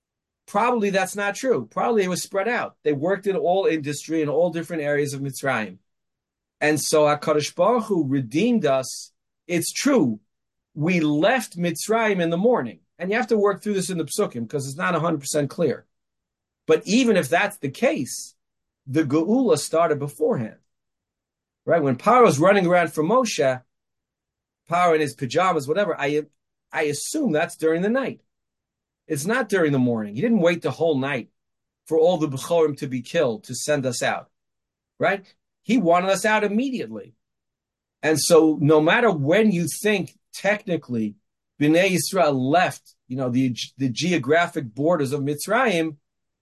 Probably that's not true. Probably it was spread out. They worked in all industry in all different areas of Mitzrayim. And so HaKadosh Baruch Hu redeemed us. It's true. We left Mitzrayim in the morning. And you have to work through this in the Psukim because it's not one hundred percent clear. But even if that's the case, the Geula started beforehand. Right? When Paro was running around for Moshe, Paro in his pajamas, whatever, I, I assume that's during the night. It's not during the morning. He didn't wait the whole night for all the Bechorim to be killed to send us out. Right? He wanted us out immediately. And so no matter when you think technically Bnei Yisrael left, you know, the, the geographic borders of Mitzrayim,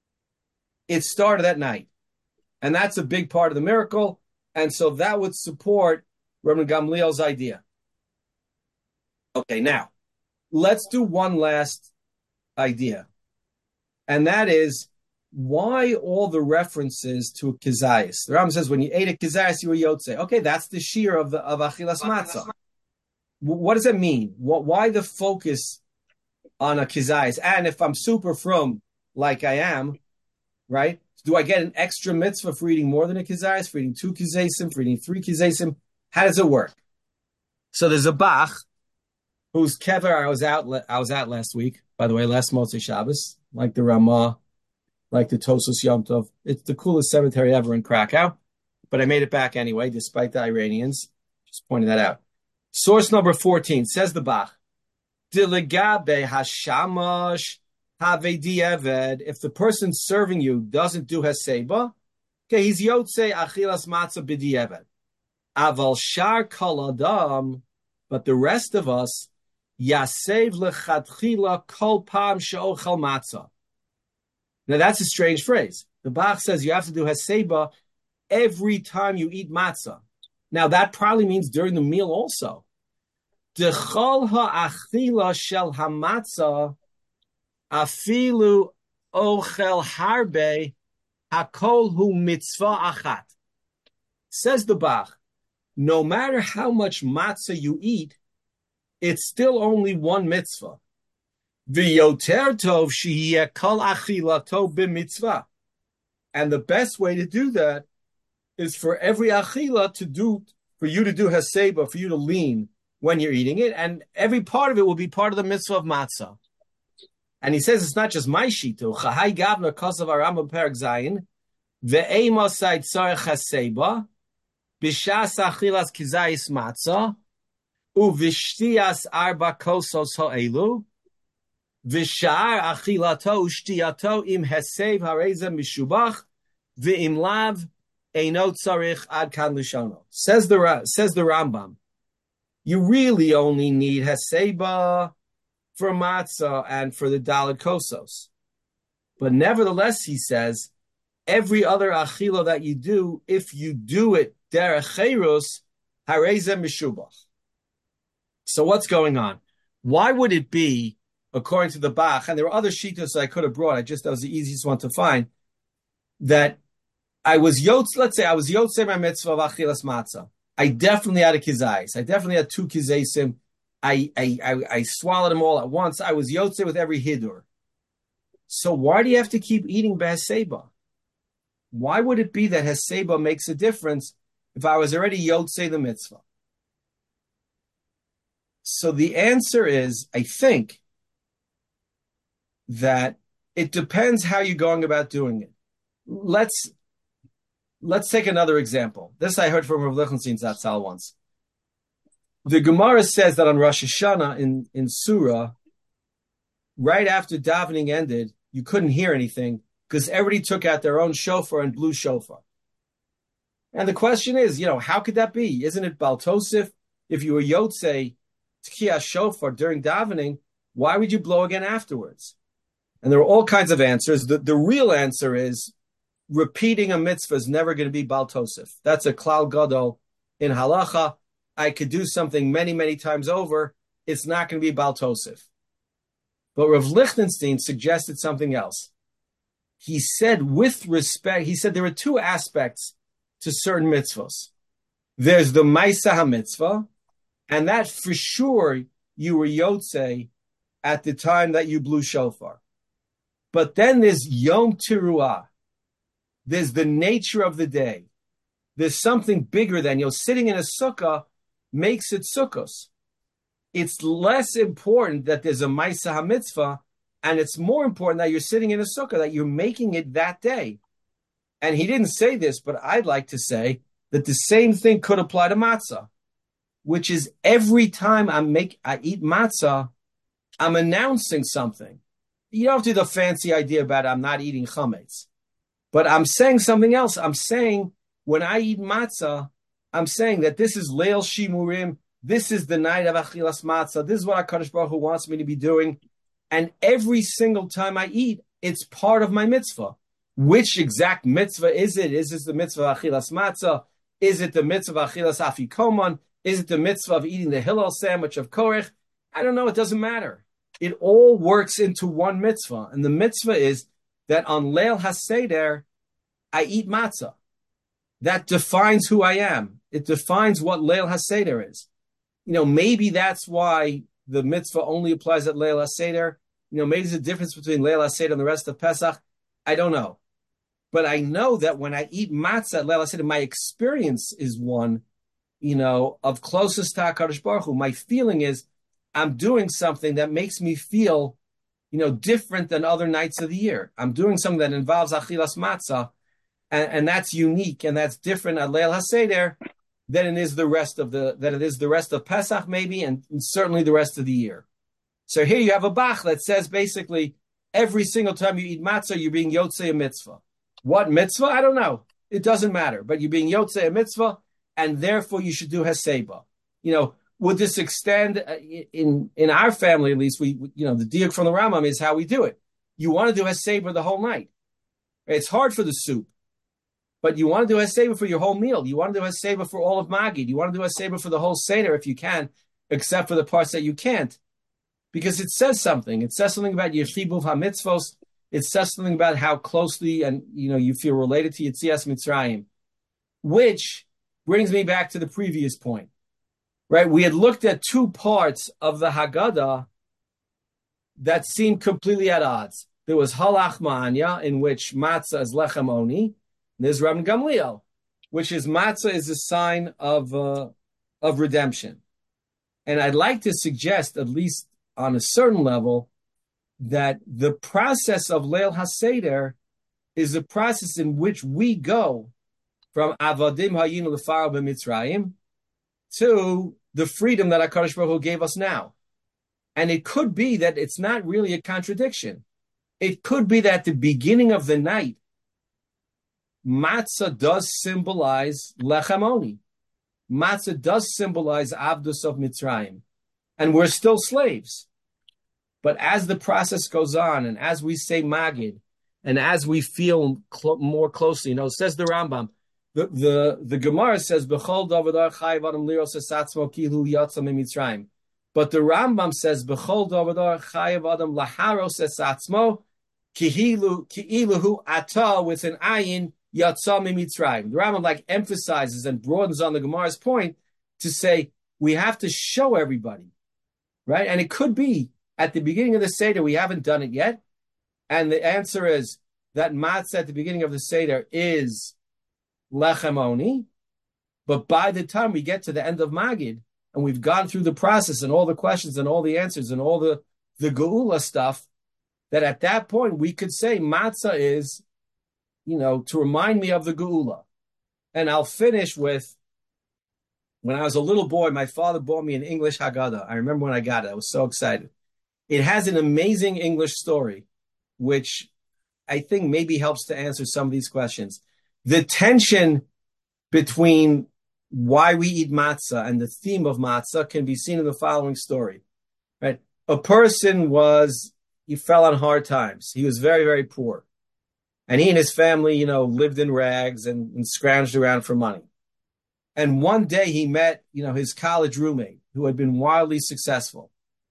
it started at night. And that's a big part of the miracle. And so that would support Rabbi Gamliel's idea. Okay, now, let's do one last idea. And that is, why all the references to a kizayis? The Rambam says, when you ate a kizayis, you were yotze. Okay, that's the shear of the of achilas matzah. What does it mean? What, why the focus on a kizayis? And if I'm super frum, like I am, right? Do I get an extra mitzvah for eating more than a kizayis, for eating two kizasim, for eating three kizasim? How does it work? So there's a Bach whose kever I was out. I was at last week. By the way, last Motzei Shabbos, like the Ramah, like the Tosos Yom Tov. It's the coolest cemetery ever in Krakow, but I made it back anyway, despite the Iranians. Just pointing that out. Source number fourteen says the Bach, Dilegabe hashamash have dieved. If the person serving you doesn't do haseba, okay, he's yotze achilas matzah b'dieved. Aval shar kol adam, but the rest of us, yasev lechatchila kol pam she'ochel matzah. Now that's a strange phrase. The Bach says you have to do haseba every time you eat matzah. Now that probably means during the meal also. Dechol ha'achila shel hamatzah afilu ochel harbe hakol hu mitzvah achat. Says the Bach, no matter how much matzah you eat, it's still only one mitzvah. V'yoter tov sheyeh kol achilato b'mitzvah. And the best way to do that is for every achila to do, for you to do haseba, for you to lean when you're eating it, and every part of it will be part of the mitzvah of matzah. And he says it's not just my shitu. Chahai gavna kosav Arambam Perek Zayin ve'emosai tzarech haseba b'shas achilas kizayis matzah uv'shtias arba kosos ha'elu v'shar achilato u'shtiyato im hesev hareza mishubach v'im lav eino tzarich ad kan lishono. Says the says the Rambam, you really only need haseba for matzah and for the daled kosos. But nevertheless, he says, every other achila that you do, if you do it derech cherus, hareza mishubach. So what's going on? Why would it be, according to the Bach, and there were other shitas I could have brought, I just, that was the easiest one to find, that I was yotz, let's say I was yotze my mitzvah of achilas matzah. I definitely had a kizayis. I definitely had two kizasim. I, I, I, I swallowed them all at once. I was yotze with every hidur. So why do you have to keep eating behaseba? Why would it be that haseba makes a difference if I was already yotze the mitzvah? So the answer is, I think, that it depends how you're going about doing it. Let's let's take another example. This I heard from Rav Lichtenstein Zatzal once. The Gemara says that on Rosh Hashanah in, in Surah, right after davening ended, you couldn't hear anything because everybody took out their own shofar and blew shofar. And the question is, you know, how could that be? Isn't it Bal Tosif? If you were Yotzei Tkiya shofar during davening, why would you blow again afterwards? And there are all kinds of answers. The, the real answer is repeating a mitzvah is never going to be Bal Tosif. That's a Klal Gadol in halacha. I could do something many, many times over. It's not going to be Bal Tosif. But Rav Lichtenstein suggested something else. He said with respect, he said there are two aspects to certain mitzvahs. There's the Maisa HaMitzvah, and that for sure you were Yotzei at the time that you blew shofar. But then there's Yom Teruah. There's the nature of the day. There's something bigger than, you know, sitting in a sukkah makes it sukkos. It's less important that there's a Maisa HaMitzvah, and it's more important that you're sitting in a sukkah, that you're making it that day. And he didn't say this, but I'd like to say that the same thing could apply to matzah, which is every time I make, I eat matzah, I'm announcing something. You don't have to do the fancy idea about I'm not eating chametz, but I'm saying something else. I'm saying when I eat matzah, I'm saying that this is Leil Shimurim. This is the night of Achilas Matzah. This is what HaKadosh Baruch Hu wants me to be doing. And every single time I eat, it's part of my mitzvah. Which exact mitzvah is it? Is this the mitzvah of Achilas Matzah? Is it the mitzvah of Achilas Afikoman? Is it the mitzvah of eating the Hillel sandwich of Korech? I don't know. It doesn't matter. It all works into one mitzvah. And the mitzvah is that on Leil HaSeder, I eat matzah. That defines who I am. It defines what Leil HaSeder is. You know, maybe that's why the mitzvah only applies at Leil HaSeder. You know, maybe there's a difference between Leil HaSeder and the rest of Pesach. I don't know. But I know that when I eat matzah at Leil HaSeder, my experience is one, you know, of closest to HaKadosh Baruch Hu. My feeling is I'm doing something that makes me feel, you know, different than other nights of the year. I'm doing something that involves Achilas Matzah, and, and that's unique and that's different at Leil HaSeder than it is the rest of the than it is the rest of Pesach maybe, and, and certainly the rest of the year. So here you have a bach that says basically every single time you eat matzah, you're being yotzei a mitzvah. What mitzvah? I don't know. It doesn't matter. But you're being yotzei a mitzvah, and therefore you should do heseba. You know, would this extend uh, in in our family at least? We, you know, the diuk from the Rambam is how we do it. You want to do heseba the whole night. It's hard for the soup, but you want to do heseba for your whole meal. You want to do heseba for all of Magid. You want to do heseba for the whole seder if you can, except for the parts that you can't, because it says something. It says something about your chibuv hamitzvos. It says something about how closely and you know you feel related to Yetzias Mitzrayim, which brings me back to the previous point. Right, we had looked at two parts of the Haggadah that seemed completely at odds. There was Halach Ma'anya, in which matzah is lechem oni. There's Rabban Gamliel, which is matzah is a sign of uh, of redemption. And I'd like to suggest, at least on a certain level, that the process of Leil HaSeder is a process in which we go from Avadim Hayinu L'Faro B'Mitzrayim to the freedom that HaKadosh Baruch Hu gave us now. And it could be that it's not really a contradiction. It could be that the beginning of the night, matzah does symbolize lechem oni. Matzah does symbolize Avdus of Mitzrayim. And we're still slaves. But as the process goes on, and as we say Magid, and as we feel cl- more closely, you know, says the Rambam, The the, the Gemara says, B'chol Davidar Chayiv Adam Liros Esatzmo Kilu Yatzam Mitzrayim. But the Rambam says, B'chol Davidar Chayiv Adam Laharos Esatzmo Kihilu Ki'iluhu Ata with an ayin Yatzam Mitzrayim. The Rambam like emphasizes and broadens on the Gemara's point to say we have to show everybody, right? And it could be at the beginning of the Seder we haven't done it yet, and the answer is that matzah at the beginning of the Seder is lechem oni, but by the time we get to the end of Magid and we've gone through the process and all the questions and all the answers and all the the geula stuff, that at that point we could say matzah is, you know, to remind me of the geula. And I'll finish with, when I was a little boy, my father bought me an English Haggadah. I remember when I got it. I was so excited. It has an amazing English story, which I think maybe helps to answer some of these questions. The tension between why we eat matzah and the theme of matzah can be seen in the following story. Right? A person was, he fell on hard times. He was very, very poor. And he and his family, you know, lived in rags and, and scrounged around for money. And one day he met, you know, his college roommate who had been wildly successful.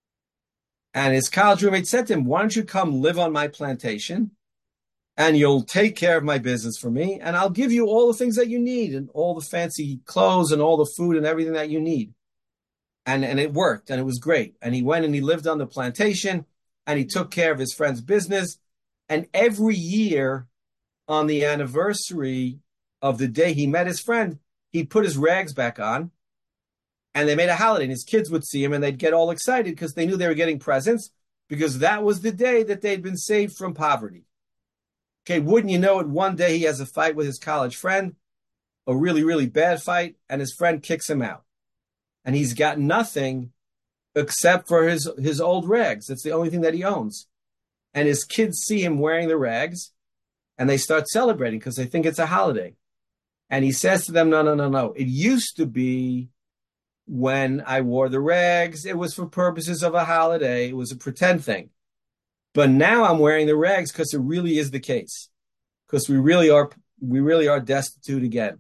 And his college roommate said to him, why don't you come live on my plantation and you'll take care of my business for me and I'll give you all the things that you need and all the fancy clothes and all the food and everything that you need. And, and it worked and it was great. And he went and he lived on the plantation and he took care of his friend's business. And every year on the anniversary of the day he met his friend, he'd put his rags back on, and they made a holiday, and his kids would see him, and they'd get all excited because they knew they were getting presents, because that was the day that they'd been saved from poverty. Okay, wouldn't you know it, one day he has a fight with his college friend, a really, really bad fight, and his friend kicks him out. And he's got nothing except for his, his old rags. That's the only thing that he owns. And his kids see him wearing the rags, and they start celebrating because they think it's a holiday. And he says to them, no, no, no, no. It used to be when I wore the rags, it was for purposes of a holiday. It was a pretend thing. But now I'm wearing the rags because it really is the case. Because we really are, we really are destitute again.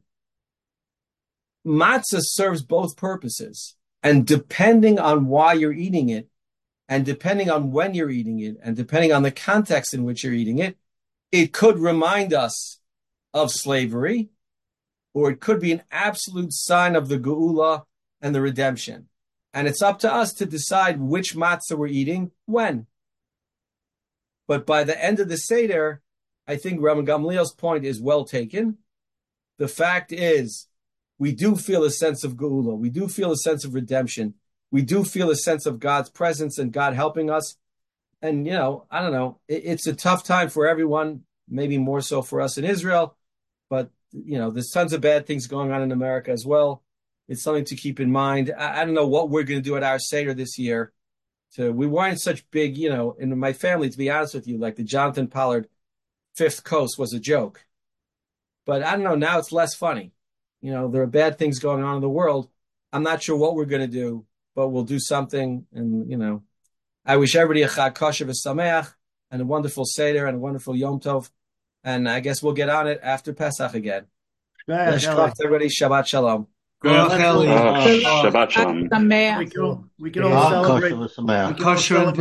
Matzah serves both purposes. And depending on why you're eating it, and depending on when you're eating it, and depending on the context in which you're eating it, it could remind us of slavery, or it could be an absolute sign of the geula and the redemption. And it's up to us to decide which matzah we're eating when. But by the end of the Seder, I think Rabban Gamliel's point is well taken. The fact is, we do feel a sense of geula. We do feel a sense of redemption. We do feel a sense of God's presence and God helping us. And, you know, I don't know, it, it's a tough time for everyone, maybe more so for us in Israel. But, you know, there's tons of bad things going on in America as well. It's something to keep in mind. I, I don't know what we're going to do at our Seder this year. So we weren't such big, you know, in my family, to be honest with you, like the Jonathan Pollard Fifth Coast was a joke. But I don't know, now it's less funny. You know, there are bad things going on in the world. I'm not sure what we're going to do, but we'll do something. And, you know, I wish everybody a Chag Kosher v'Sameach and a wonderful Seder and a wonderful Yom Tov. And I guess we'll get on it after Pesach again. Everybody, Shabbat Shalom. Uh, Shabbat Shalom. Sameach. We can all, we can all celebrate. We can all celebrate.